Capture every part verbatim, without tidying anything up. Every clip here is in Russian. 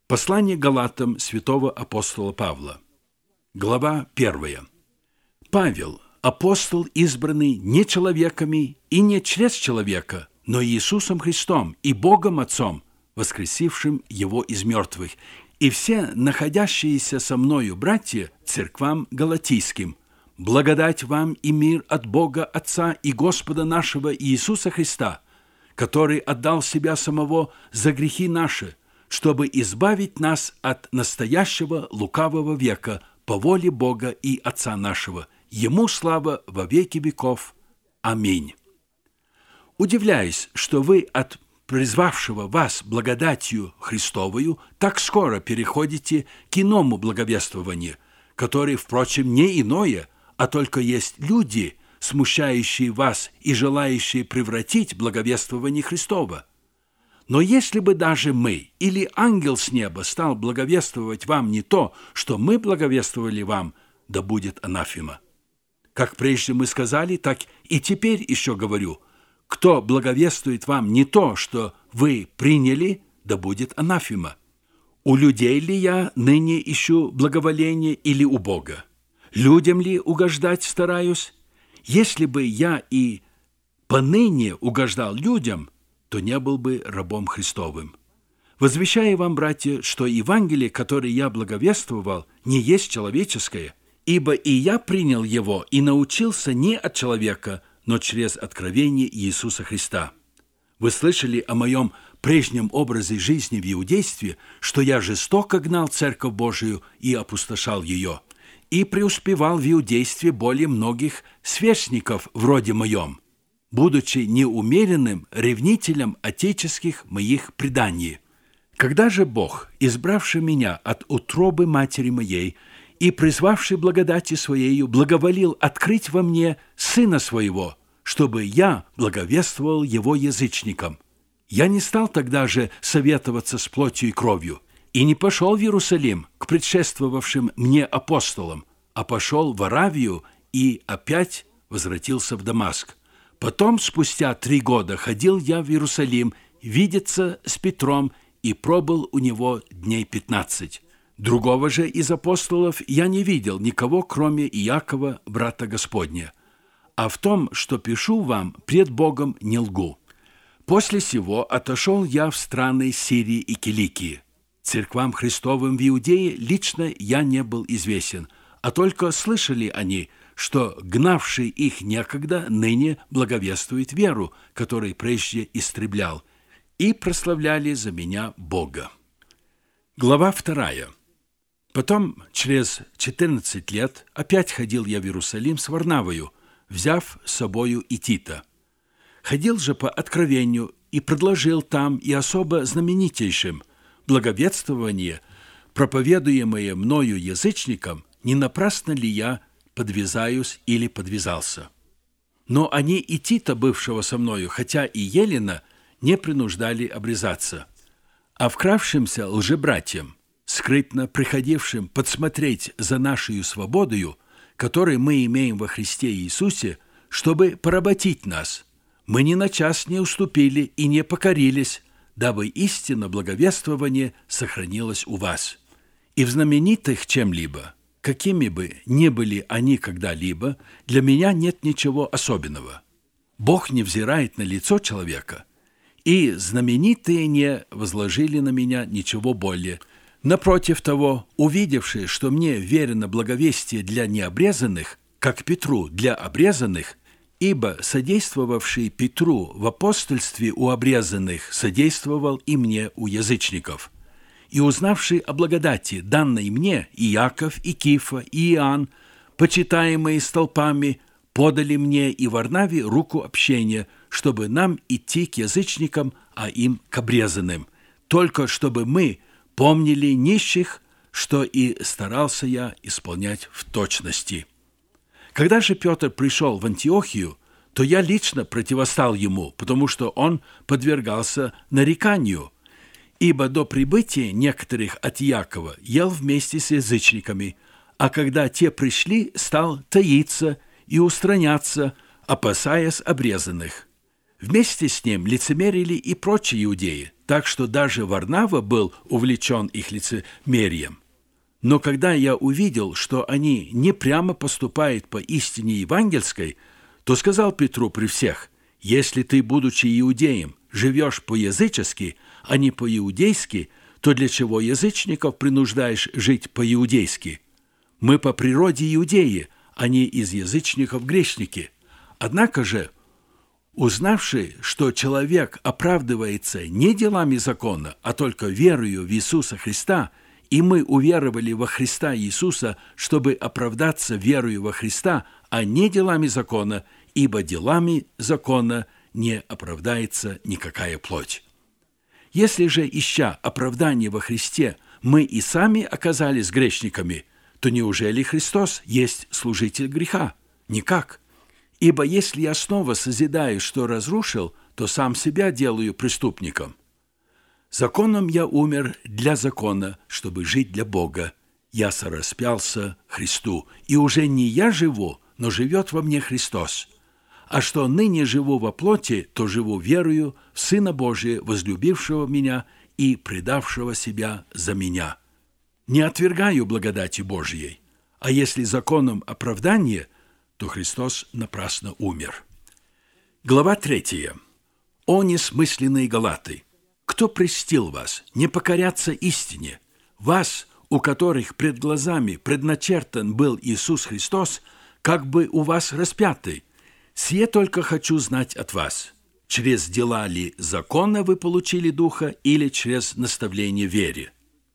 Послание Галатам святого апостола Павла. Глава первая. Павел, апостол, избранный не человеками и не через человека, но Иисусом Христом и Богом Отцом, воскресившим Его из мертвых, и все находящиеся со мною братья церквам галатийским, благодать вам и мир от Бога Отца и Господа нашего Иисуса Христа, который отдал Себя Самого за грехи наши, чтобы избавить нас от настоящего лукавого века по воле Бога и Отца нашего. Ему слава во веки веков. Аминь. Удивляюсь, что вы от призвавшего вас благодатью Христовою так скоро переходите к иному благовествованию, которое, впрочем, не иное, а только есть люди, смущающие вас и желающие превратить благовествование Христово. Но если бы даже мы или ангел с неба стал благовествовать вам не то, что мы благовествовали вам, да будет анафема. Как прежде мы сказали, так и теперь еще говорю, кто благовествует вам не то, что вы приняли, да будет анафема. У людей ли я ныне ищу благоволение или у Бога? Людям ли угождать стараюсь? Если бы я и поныне угождал людям, то не был бы рабом Христовым. Возвещаю вам, братья, что Евангелие, которое я благовествовал, не есть человеческое, ибо и я принял его и научился не от человека, но через откровение Иисуса Христа. Вы слышали о моем прежнем образе жизни в иудействе, что я жестоко гнал Церковь Божию и опустошал ее, и преуспевал в иудействе более многих сверстников вроде моем, будучи неумеренным ревнителем отеческих моих преданий. Когда же Бог, избравший меня от утробы матери моей и призвавший благодати Своею, благоволил открыть во мне Сына Своего, чтобы я благовествовал Его язычникам, я не стал тогда же советоваться с плотью и кровью, и не пошел в Иерусалим к предшествовавшим мне апостолам, а пошел в Аравию и опять возвратился в Дамаск. Потом, спустя три года, ходил я в Иерусалим видеться с Петром и пробыл у него дней пятнадцать. Другого же из апостолов я не видел никого, кроме Иакова, брата Господня. А в том, что пишу вам, пред Богом не лгу. После сего отошел я в страны Сирии и Киликии. Церквам Христовым в Иудее лично я не был известен, а только слышали они, что гнавший их некогда ныне благовествует веру, которой прежде истреблял, и прославляли за меня Бога. Глава вторая. Потом, через четырнадцать лет, опять ходил я в Иерусалим с Варнавою, взяв с собою и Тита. Ходил же по откровению и предложил там и особо знаменитейшим благовествование, проповедуемое мною язычникам, не напрасно ли я подвязаюсь или подвязался. Но они и Тита, бывшего со мною, хотя и Елена, не принуждали обрезаться. А вкравшимся лжебратьям, скрытно приходившим подсмотреть за нашей свободою, которую мы имеем во Христе Иисусе, чтобы поработить нас, мы ни на час не уступили и не покорились, дабы истинно благовествование сохранилось у вас. И в знаменитых чем-либо, какими бы ни были они когда-либо, для меня нет ничего особенного. Бог не взирает на лицо человека, и знаменитые не возложили на меня ничего более. Напротив того, увидевши, что мне верено благовестие для необрезанных, как Петру для обрезанных, ибо содействовавший Петру в апостольстве у обрезанных содействовал и мне у язычников. И узнавший о благодати, данной мне, и Иаков, и Кифа, и Иоанн, почитаемые столпами, подали мне и Варнаве руку общения, чтобы нам идти к язычникам, а им к обрезанным, только чтобы мы помнили нищих, что и старался я исполнять в точности. Когда же Петр пришел в Антиохию, то я лично противостал ему, потому что он подвергался нареканию, ибо до прибытия некоторых от Иакова ел вместе с язычниками, а когда те пришли, стал таиться и устраняться, опасаясь обрезанных. Вместе с ним лицемерили и прочие иудеи, так что даже Варнава был увлечен их лицемерием. Но когда я увидел, что они не прямо поступают по истине евангельской, то сказал Петру при всех: «Если ты, будучи иудеем, живешь по-язычески, а не по-иудейски, то для чего язычников принуждаешь жить по-иудейски? Мы по природе иудеи, а не из язычников грешники. Однако же, узнавши, что человек оправдывается не делами закона, а только верою в Иисуса Христа, и мы уверовали во Христа Иисуса, чтобы оправдаться верою во Христа, а не делами закона, ибо делами закона не оправдается никакая плоть. Если же, ища оправдание во Христе, мы и сами оказались грешниками, то неужели Христос есть служитель греха? Никак. Ибо если я снова созидаю, что разрушил, то сам себя делаю преступником. Законом я умер для закона, чтобы жить для Бога. Я сораспялся Христу, и уже не я живу, но живет во мне Христос. А что ныне живу во плоти, то живу верою в Сына Божия, возлюбившего меня и предавшего себя за меня. Не отвергаю благодати Божией, а если законом оправдание, то Христос напрасно умер». Глава третья. «О несмысленные галаты! Кто прельстил вас не покоряться истине? Вас, у которых пред глазами предначертан был Иисус Христос, как бы у вас распятый. Сие только хочу знать от вас. Через дела ли закона вы получили Духа или через наставление вере?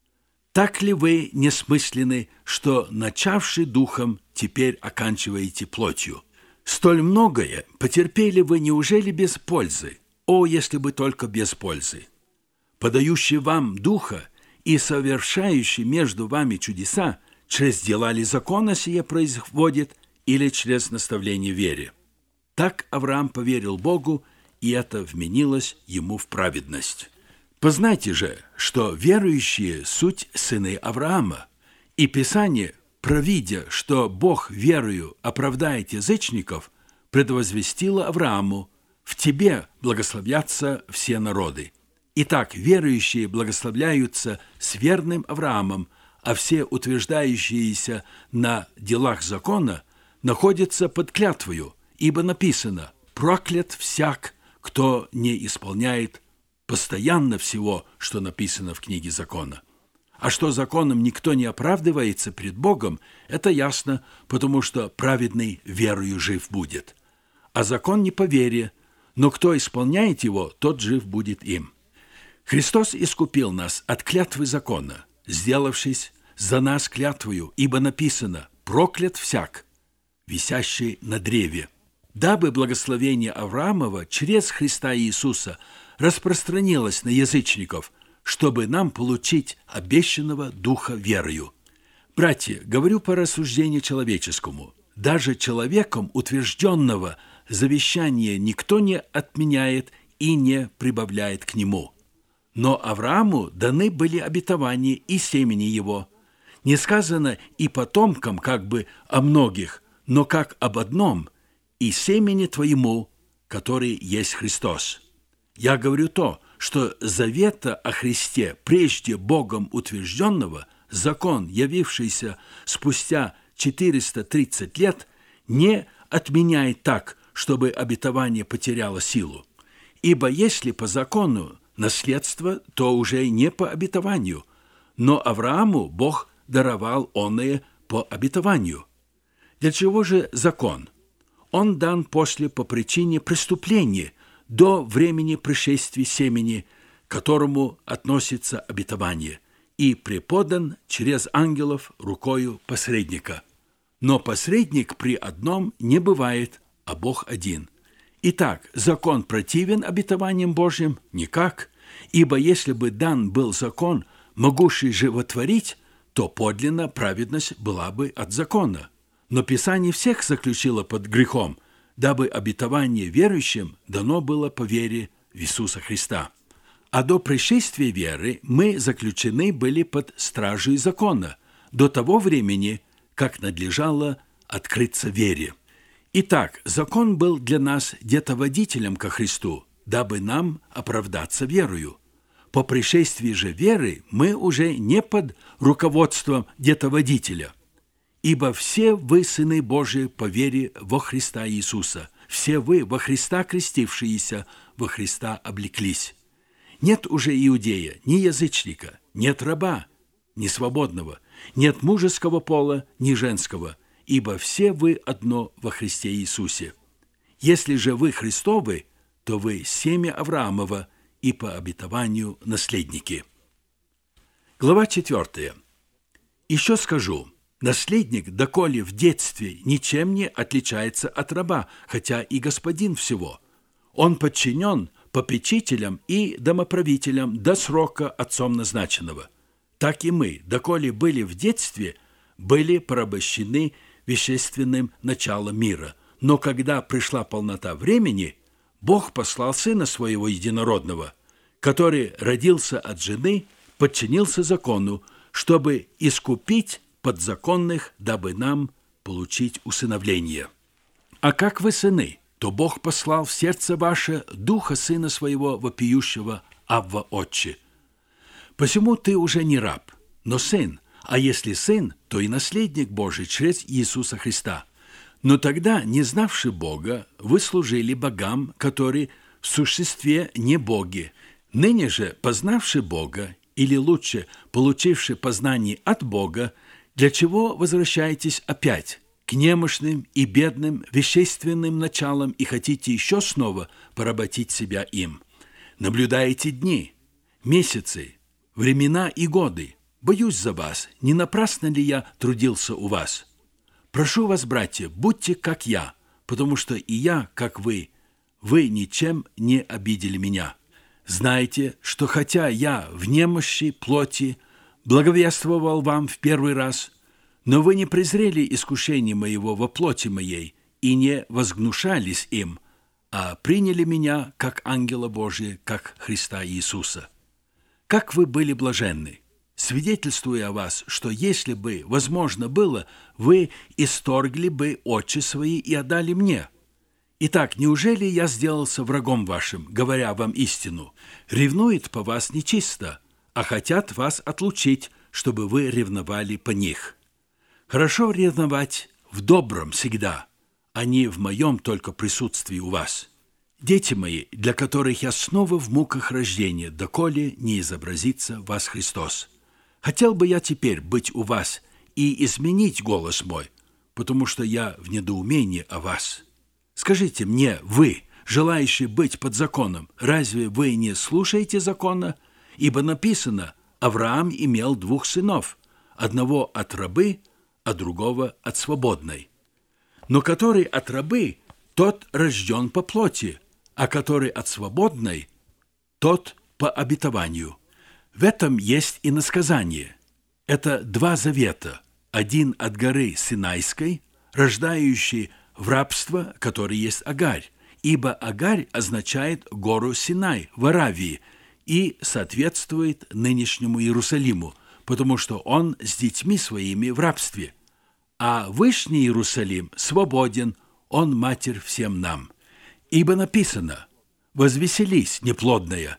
Так ли вы несмысленны, что, начавши Духом, теперь оканчиваете плотью? Столь многое потерпели вы, неужели без пользы? О, если бы только без пользы! Подающий вам Духа и совершающий между вами чудеса, через дела ли закона сие производит или через наставление вере? Так Авраам поверил Богу, и это вменилось ему в праведность. Познайте же, что верующие суть сыны Авраама, и Писание, провидя, что Бог верою оправдает язычников, предвозвестило Аврааму: «В тебе благословятся все народы». Итак, верующие благословляются с верным Авраамом, а все утверждающиеся на делах закона находятся под клятвою, ибо написано: «Проклят всяк, кто не исполняет постоянно всего, что написано в книге закона». А что законом никто не оправдывается пред Богом, это ясно, потому что праведный верою жив будет. А закон не по вере, но кто исполняет его, тот жив будет им. Христос искупил нас от клятвы закона, сделавшись за нас клятвою, ибо написано: «Проклят всяк, висящий на древе», дабы благословение Авраамова через Христа Иисуса распространилось на язычников, чтобы нам получить обещанного Духа верою. Братья, говорю по рассуждению человеческому, даже человеком утвержденного завещания никто не отменяет и не прибавляет к нему. Но Аврааму даны были обетования и семени его. Не сказано и потомкам как бы о многих, но как об одном, и семени твоему, который есть Христос. Я говорю то, что завета о Христе, прежде Богом утвержденного, закон, явившийся спустя четыреста тридцать лет, не отменяет так, чтобы обетование потеряло силу. Ибо если по закону наследство, то уже не по обетованию, но Аврааму Бог даровал оное по обетованию. Для чего же закон? Он дан после по причине преступления до времени пришествия семени, к которому относится обетование, и преподан через ангелов рукою посредника. Но посредник при одном не бывает, а Бог один. Итак, закон противен обетованиям Божьим? Никак. Ибо если бы дан был закон, могущий животворить, то подлинно праведность была бы от закона. Но Писание всех заключило под грехом, дабы обетование верующим дано было по вере в Иисуса Христа. А до пришествия веры мы заключены были под стражей закона, до того времени, как надлежало открыться вере. Итак, закон был для нас детоводителем ко Христу, дабы нам оправдаться верою. По пришествии же веры мы уже не под руководством где-то водителя. Ибо все вы, сыны Божии, по вере во Христа Иисуса, все вы во Христа крестившиеся, во Христа облеклись. Нет уже иудея, ни язычника, нет раба, ни свободного, нет мужеского пола, ни женского, ибо все вы одно во Христе Иисусе. Если же вы Христовы, то вы семя Авраамова и по обетованию наследники. Глава четвертая. Еще скажу, наследник, доколе в детстве, ничем не отличается от раба, хотя и господин всего. Он подчинен попечителям и домоправителям до срока отцом назначенного. Так и мы, доколе были в детстве, были порабощены вещественным началом мира. Но когда пришла полнота времени, Бог послал Сына Своего Единородного, который родился от жены, подчинился закону, чтобы искупить подзаконных, дабы нам получить усыновление. А как вы сыны, то Бог послал в сердце ваше Духа Сына Своего вопиющего Авва Отче. Посему ты уже не раб, но сын, а если сын, то и наследник Божий через Иисуса Христа. Но тогда, не знавши Бога, вы служили богам, которые в существе не боги. Ныне же, познавши Бога, или лучше, получивши познание от Бога, для чего возвращаетесь опять к немощным и бедным вещественным началам и хотите еще снова поработить себя им? Наблюдаете дни, месяцы, времена и годы. Боюсь за вас, не напрасно ли я трудился у вас? Прошу вас, братья, будьте как я, потому что и я, как вы, вы ничем не обидели меня. Знайте, что хотя я в немощи плоти благовествовал вам в первый раз, но вы не презрели искушение моего во плоти моей и не возгнушались им, а приняли меня как ангела Божия, как Христа Иисуса. Как вы были блаженны, свидетельствуя о вас, что если бы возможно было, вы исторгли бы очи свои и отдали мне. Итак, неужели я сделался врагом вашим, говоря вам истину? Ревнует по вас нечисто, а хотят вас отлучить, чтобы вы ревновали по них. Хорошо ревновать в добром всегда, а не в моем только присутствии у вас. Дети мои, для которых я снова в муках рождения, доколе не изобразится вас Христос. Хотел бы я теперь быть у вас и изменить голос мой, потому что я в недоумении о вас. Скажите мне, вы, желающие быть под законом, разве вы не слушаете закона? Ибо написано, Авраам имел двух сынов, одного от рабы, а другого от свободной. Но который от рабы, тот рожден по плоти, а который от свободной, тот по обетованию. В этом есть и насказание. Это два завета, один от горы Синайской, рождающий в рабство, который есть Агарь, ибо Агарь означает гору Синай в Аравии и соответствует нынешнему Иерусалиму, потому что он с детьми своими в рабстве. А Вышний Иерусалим свободен, он матерь всем нам. Ибо написано: «Возвеселись, неплодная,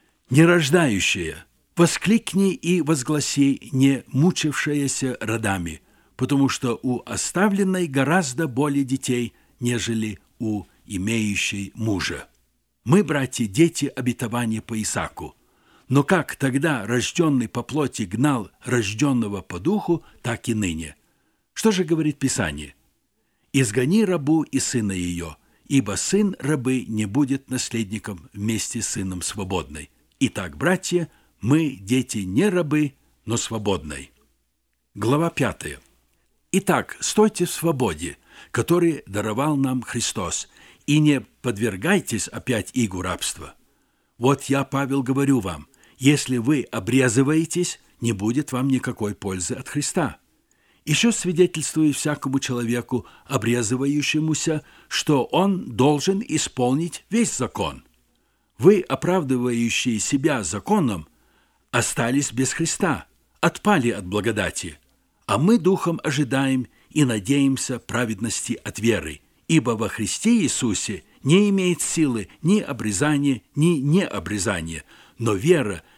нерождающая, воскликни и возгласи, не мучившаяся родами, потому что у оставленной гораздо более детей, нежели у имеющей мужа». Мы, братья, дети обетования по Исааку. Но как тогда рожденный по плоти гнал рожденного по духу, так и ныне. Что же говорит Писание? «Изгони рабу и сына ее, ибо сын рабы не будет наследником вместе с сыном свободной. Итак, братья, мы дети не рабы, но свободной». Глава пятая. Итак, стойте в свободе, который даровал нам Христос, и не подвергайтесь опять игу рабства. Вот я, Павел, говорю вам, если вы обрезываетесь, не будет вам никакой пользы от Христа. Еще свидетельствую всякому человеку, обрезывающемуся, что он должен исполнить весь закон. Вы, оправдывающие себя законом, остались без Христа, отпали от благодати, а мы духом ожидаем и надеемся праведности от веры, ибо во Христе Иисусе не имеет силы ни обрезания, ни необрезания, но вера,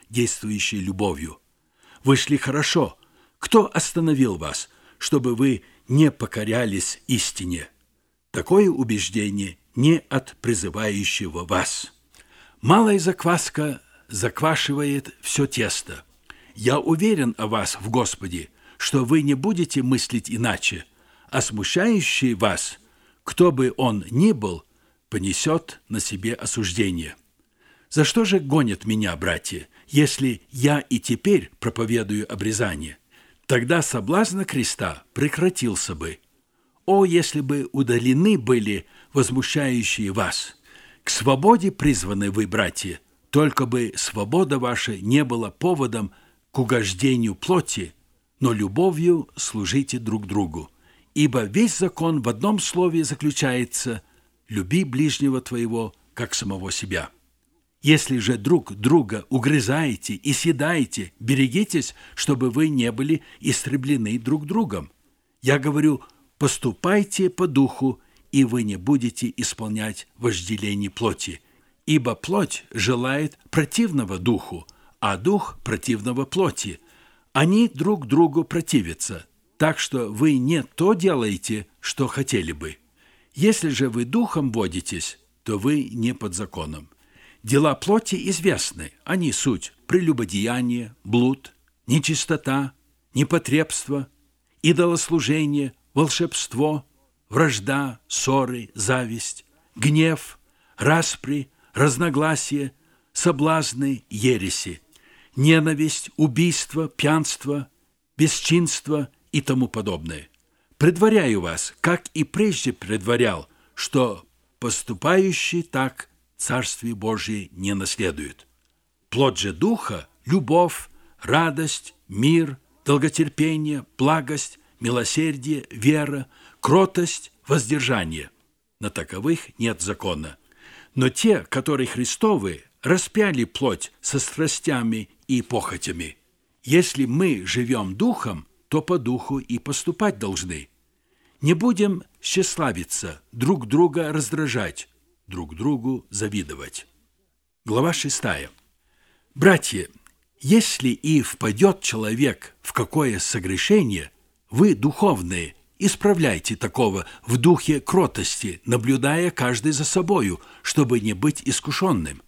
действующей любовью. Вы шли хорошо. Кто остановил вас, чтобы вы не покорялись истине? Такое убеждение не от призывающего вас. Малая закваска заквашивает все тесто. Я уверен о вас в Господе, что вы не будете мыслить иначе, а смущающий вас, кто бы он ни был, понесет на себе осуждение. За что же гонят меня, братья, если я и теперь проповедую обрезание? Тогда соблазн креста прекратился бы. О, если бы удалены были возмущающие вас! К свободе призваны вы, братья, только бы свобода ваша не была поводом к угождению плоти, но любовью служите друг другу. Ибо весь закон в одном слове заключается: «Люби ближнего твоего, как самого себя». Если же друг друга угрызаете и съедаете, берегитесь, чтобы вы не были истреблены друг другом. Я говорю, поступайте по духу, и вы не будете исполнять вожделение плоти. Ибо плоть желает противного духу, а дух противного плоти. Они друг другу противятся, так что вы не то делаете, что хотели бы. Если же вы духом водитесь, то вы не под законом. Дела плоти известны, они суть прелюбодеяние, блуд, нечистота, непотребство, идолослужение, волшебство, вражда, ссоры, зависть, гнев, распри, разногласия, соблазны, ереси, ненависть, убийство, пьянство, бесчинство и тому подобное. Предваряю вас, как и прежде предварял, что поступающий так Царствие Божие не наследует. Плод же Духа – любовь, радость, мир, долготерпение, благость, милосердие, вера, кротость, воздержание. На таковых нет закона. Но те, которые Христовы, распяли плоть со страстями и похотями. Если мы живем Духом, то по Духу и поступать должны. Не будем тщеславиться, друг друга раздражать, друг другу завидовать. Глава шестая. Братья, если и впадет человек в какое согрешение, вы, духовные, исправляйте такого в духе кротости, наблюдая каждый за собою, чтобы не быть искушенным.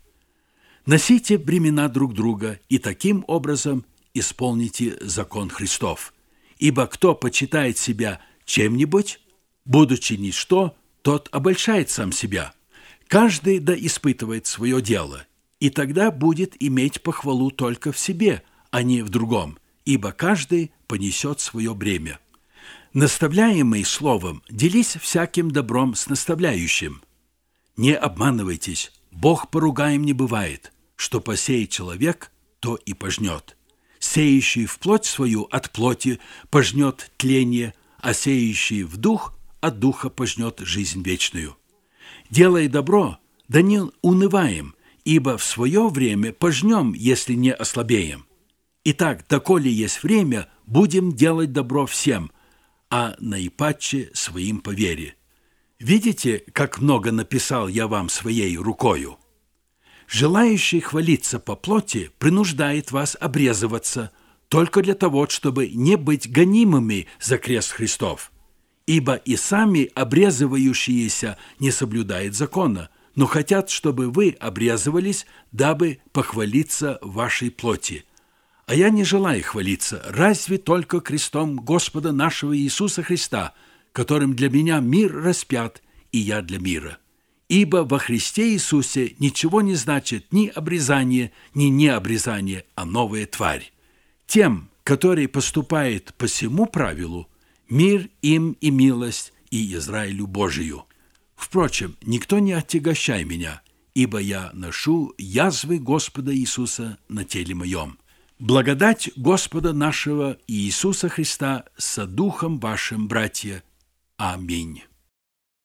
Носите бремена друг друга и таким образом исполните закон Христов. Ибо кто почитает себя чем-нибудь, будучи ничто, тот обольщает сам себя. Каждый да испытывает свое дело, и тогда будет иметь похвалу только в себе, а не в другом, ибо каждый понесет свое бремя. Наставляемый словом, делись всяким добром с наставляющим. Не обманывайтесь, Бог поругаем не бывает, что посеет человек, то и пожнет. Сеющий в плоть свою от плоти пожнет тление, а сеющий в дух от духа пожнет жизнь вечную. Делая добро, да не унываем, ибо в свое время пожнем, если не ослабеем. Итак, доколе есть время, будем делать добро всем, а наипаче своим по вере. Видите, как много написал я вам своей рукою? Желающий хвалиться по плоти принуждает вас обрезываться только для того, чтобы не быть гонимыми за крест Христов. Ибо и сами обрезывающиеся не соблюдают закона, но хотят, чтобы вы обрезывались, дабы похвалиться в вашей плоти. А я не желаю хвалиться, разве только крестом Господа нашего Иисуса Христа, которым для меня мир распят, и я для мира. Ибо во Христе Иисусе ничего не значит ни обрезание, ни необрезание, а новая тварь. Тем, которые поступают по сему правилу, мир им и милость, и Израилю Божию. Впрочем, никто не отягощай меня, ибо я ношу язвы Господа Иисуса на теле моем. Благодать Господа нашего Иисуса Христа со духом вашим, братья. Аминь.